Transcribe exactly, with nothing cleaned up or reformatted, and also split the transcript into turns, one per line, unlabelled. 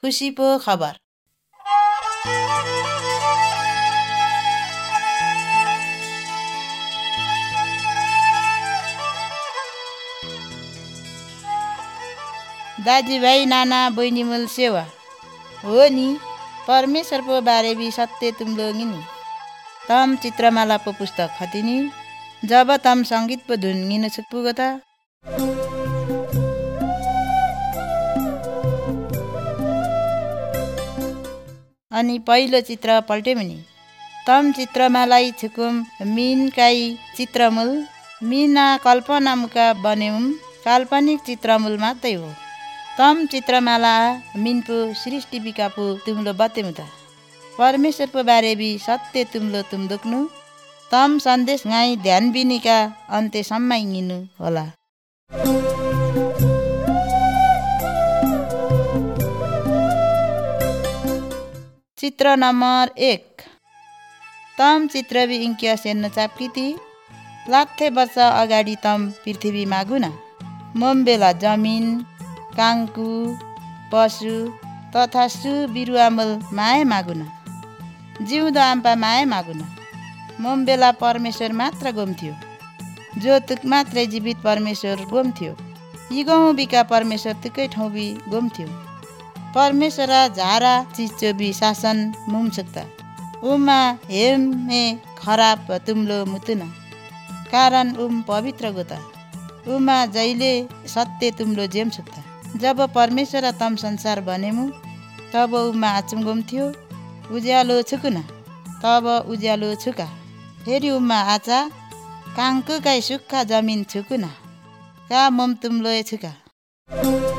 खुसी पो खबर। दाजुभाइ नाना बहिनीमुल सेवा हो नि परमेश्वरको बारे भी सत्य तुमलो गिनी तम चित्रमाला पो पुस्तक खतिनी जब तम सङ्गीत पो धुन गिनु पुगो त अनि पहिलो चित्र पल्टेमुनि तम चित्रमालाई छुकुम मिनकाई चित्रमुल मिना कल्पना मुका बनेउम काल्पनिक चित्रमुल मात्रै हो तम चित्रमाला मिनपु सृष्टि बिकापु तुमलो बतेमुता परमेश्वरको बारे भी सत्य तुमलो तुम दुख्नु तम सन्देश गाई ध्यान बिनिका अन्त्य सम्माइनु होला। चित्र नम्बर एक तम चित्र भी इन्किया सेन्न चाप्किती लाखे वर्ष अगाडि तम पृथ्वी मागुना मोमबेला जमिन काङ्कु पशु तथा सु बिरुवामल माया मागुना जिउँदो आम्पा माया मागुना मोमबेला परमेश्वर मात्र गोम्थ्यो जो तुक मात्रै जीवित परमेश्वर गोम्थ्यो यी गाउँ बिका परमेश्वर तुकै ठाउँ बि गोम्थ्यो परमेश्वर झारा चिचो बि शासन मुम सक्ता उमा हेम मे खराब तुमलो मुतुना कारण उम पवित्र गोता उमा जैले सत्य तुमलो जेम सक्ता जब परमेश्वर तम संसार बनेमु तब उमा आचम गोम्थ्यो उज्यालो छुकुना तब उज्यालो छुका फेरि उमा आचा काङ्कु काई सुक्खा जमिन छुकुना का मोम तुमलो छुका।